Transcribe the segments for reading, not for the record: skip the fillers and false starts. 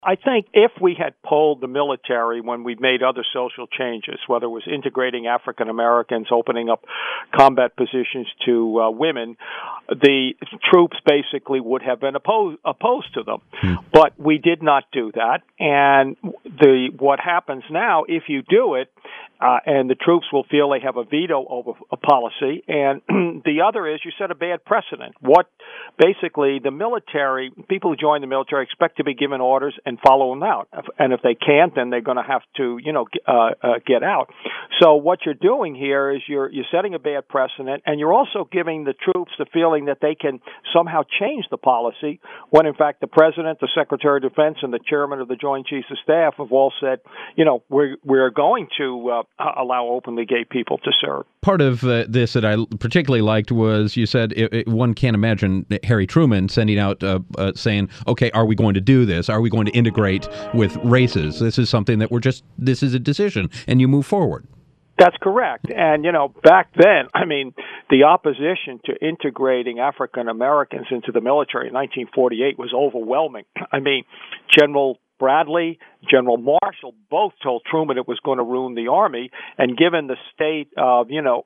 I think if we had polled the military when we made other social changes, whether it was integrating African Americans, opening up combat positions to women, the troops basically would have been opposed to them. But we did not do that. And what happens now, if you do it, and the troops will feel they have a veto over a policy. And the other is you set a bad precedent. Basically, the military, people who join the military expect to be given orders and follow them out. And if they can't, then they're going to have to, get out. So what you're doing here is you're setting a bad precedent, and you're also giving the troops the feeling that they can somehow change the policy when, in fact, the President, the Secretary of Defense, and the Chairman of the Joint Chiefs of Staff have all said, we're going to allow openly gay people to serve. Part of this that I particularly liked was you said one can't imagine Harry Truman sending out saying, okay, are we going to do this? Are we going to integrate with races? This is something that this is a decision, and you move forward. That's correct. And, back then, the opposition to integrating African Americans into the military in 1948 was overwhelming. General Bradley, General Marshall both told Truman it was going to ruin the Army, and given the state of,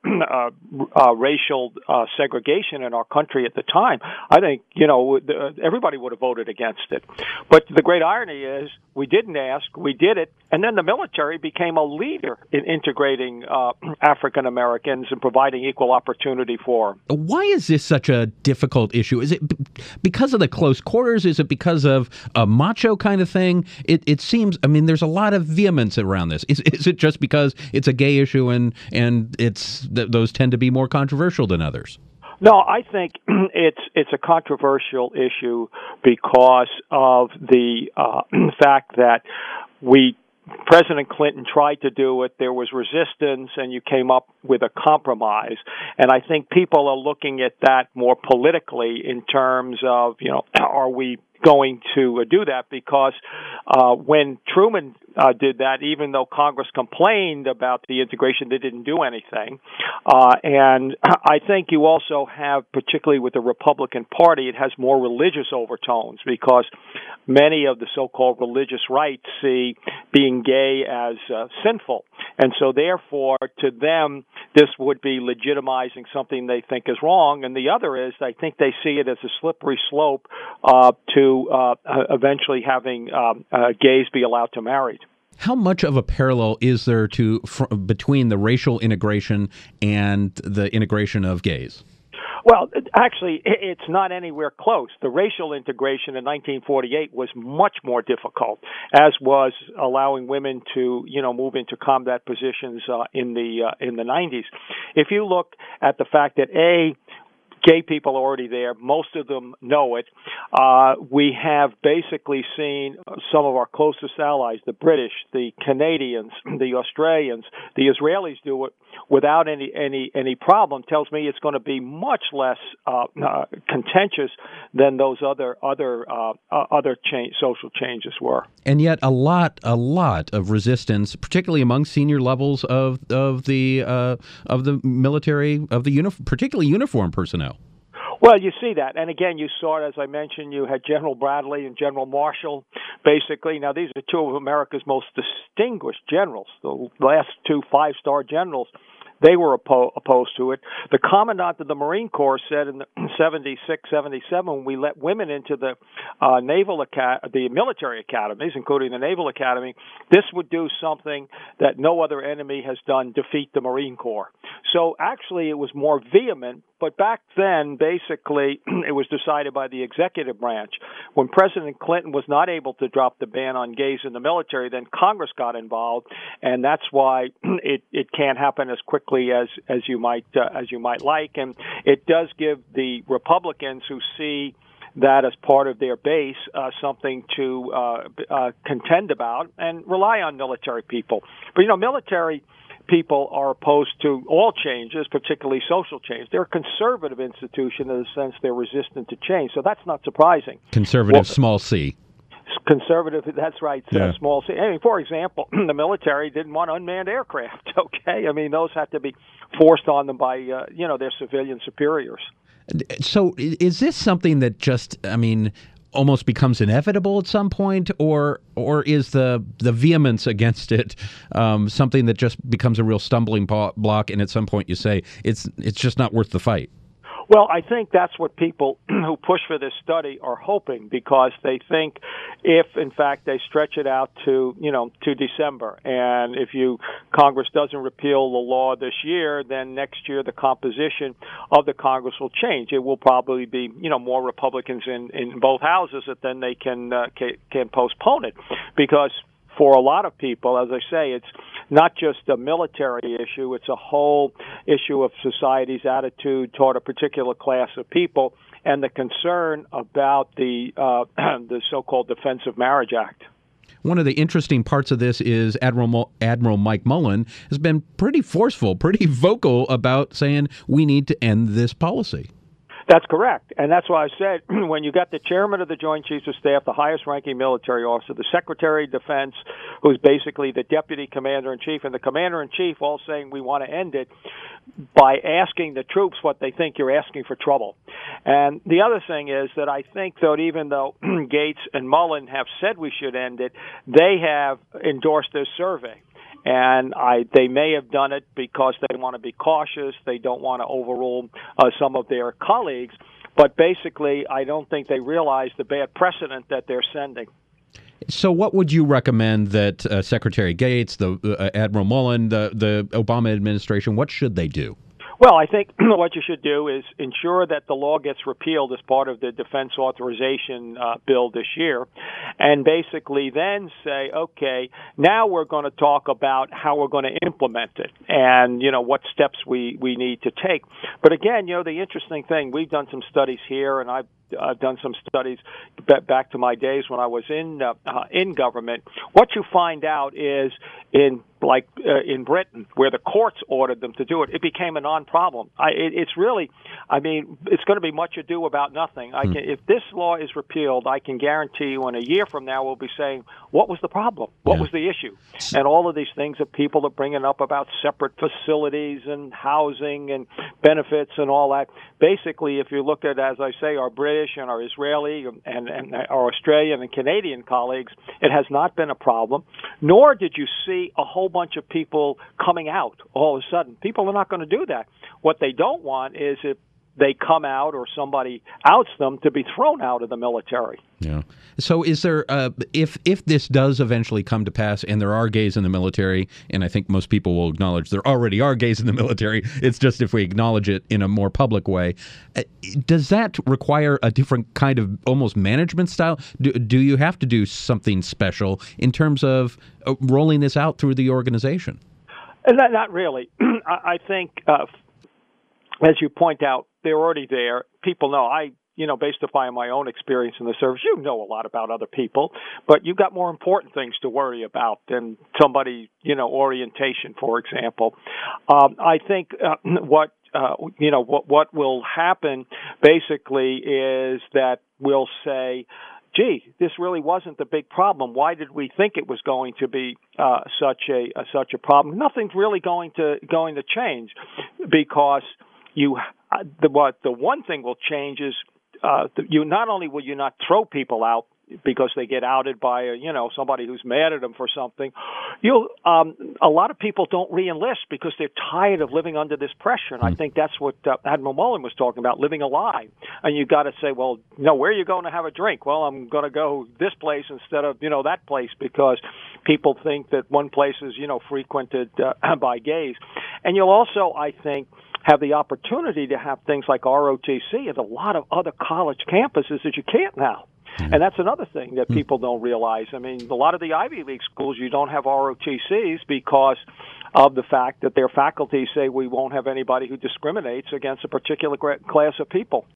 racial segregation in our country at the time, I think, everybody would have voted against it. But the great irony is we didn't ask, we did it, and then the military became a leader in integrating African Americans and providing equal opportunity for them. Why is this such a difficult issue? Is it because of the close quarters? Is it because of a macho kind of thing? It seems, there's a lot of vehemence around this. Is it just because it's a gay issue and those tend to be more controversial than others? No, I think it's a controversial issue because of the fact that President Clinton tried to do it. There was resistance, and you came up with a compromise. And I think people are looking at that more politically in terms of, are we going to do that? Because when Truman did that, even though Congress complained about the integration, they didn't do anything. And I think you also have, particularly with the Republican Party, it has more religious overtones because many of the so-called religious right see being gay as sinful. And so therefore, to them, this would be legitimizing something they think is wrong. And the other is, I think they see it as a slippery slope to eventually having gays be allowed to marry. How much of a parallel is there between the racial integration and the integration of gays? Well, actually, it's not anywhere close. The racial integration in 1948 was much more difficult, as was allowing women to, move into combat positions in the 90s. If you look at the fact that gay people are already there. Most of them know it. We have basically seen some of our closest allies, the British, the Canadians, the Australians, the Israelis do it without any problem. Tells me it's going to be much less contentious than those other social changes were. And yet, a lot of resistance, particularly among senior levels of the military, particularly uniformed personnel. Well, you see that. And again, you saw it, as I mentioned, you had General Bradley and General Marshall, basically. Now, these are two of America's most distinguished generals, the last two five-star generals. They were opposed to it. The commandant of the Marine Corps said in 76, 77, when we let women into the the military academies, including the Naval Academy, this would do something that no other enemy has done, defeat the Marine Corps. So actually it was more vehement, but back then, basically, it was decided by the executive branch. When President Clinton was not able to drop the ban on gays in the military, then Congress got involved, and that's why it can't happen as quickly as you might like. And it does give the Republicans who see that as part of their base something to contend about and rely on military people. But military people are opposed to all changes, particularly social change. They're a conservative institution in the sense they're resistant to change. So that's not surprising. Conservative, small c. Conservative, that's right, yeah. Small c. For example, the military didn't want unmanned aircraft, okay? Those had to be forced on them by, their civilian superiors. So is this something that just, almost becomes inevitable at some point, or is the vehemence against it something that just becomes a real stumbling block, and at some point you say it's just not worth the fight? Well, I think that's what people who push for this study are hoping, because they think if, in fact, they stretch it out to December, and if Congress doesn't repeal the law this year, then next year the composition of the Congress will change. It will probably be, more Republicans in both houses, that then they can postpone it, because for a lot of people, as I say, it's not just a military issue, it's a whole issue of society's attitude toward a particular class of people and the concern about the so-called Defense of Marriage Act. One of the interesting parts of this is Admiral Mike Mullen has been pretty forceful, pretty vocal about saying we need to end this policy. That's correct. And that's why I said when you got the chairman of the Joint Chiefs of Staff, the highest-ranking military officer, the Secretary of Defense, who's basically the deputy commander-in-chief, and the commander-in-chief all saying we want to end it by asking the troops what they think, you're asking for trouble. And the other thing is that I think that even though Gates and Mullen have said we should end it, they have endorsed this survey. And they may have done it because they want to be cautious. They don't want to overrule some of their colleagues. But basically, I don't think they realize the bad precedent that they're sending. So what would you recommend that Secretary Gates, the Admiral Mullen, the Obama administration, what should they do? Well, I think what you should do is ensure that the law gets repealed as part of the defense authorization bill this year, and basically then say, okay, now we're going to talk about how we're going to implement it and, what steps we need to take. But again, the interesting thing, we've done some studies here, and I've done some studies back to my days when I was in government. What you find out is in Britain, where the courts ordered them to do it, it became a non-problem. It's really, it's going to be much ado about nothing. If this law is repealed, I can guarantee you in a year from now we'll be saying, what was the problem? What was the issue? And all of these things that people are bringing up about separate facilities and housing and benefits and all that. Basically, if you look at, as I say, our British and our Israeli and our Australian and Canadian colleagues, it has not been a problem, nor did you see a whole bunch of people coming out all of a sudden. People are not going to do that. What they don't want is if they come out or somebody outs them to be thrown out of the military. Yeah. So is there, if this does eventually come to pass and there are gays in the military, and I think most people will acknowledge there already are gays in the military, it's just if we acknowledge it in a more public way, does that require a different kind of almost management style? Do you have to do something special in terms of rolling this out through the organization? Not really. I think, as you point out, they're already there. People know. Based upon my own experience in the service, you know a lot about other people, but you've got more important things to worry about than somebody, orientation, for example. I think what will happen basically is that we'll say, gee, this really wasn't the big problem. Why did we think it was going to be such a problem? Nothing's really going to change, because the one thing will change is you not only will you not throw people out because they get outed by somebody who's mad at them for something. A lot of people don't re-enlist because they're tired of living under this pressure, and I think that's what Admiral Mullen was talking about, living a lie. And you got to say, well, where are you going to have a drink? Well, I'm going to go this place instead of that place, because people think that one place is frequented by gays. And you'll also, I think, have the opportunity to have things like ROTC at a lot of other college campuses that you can't now. And that's another thing that people don't realize. A lot of the Ivy League schools, you don't have ROTCs because of the fact that their faculty say we won't have anybody who discriminates against a particular class of people.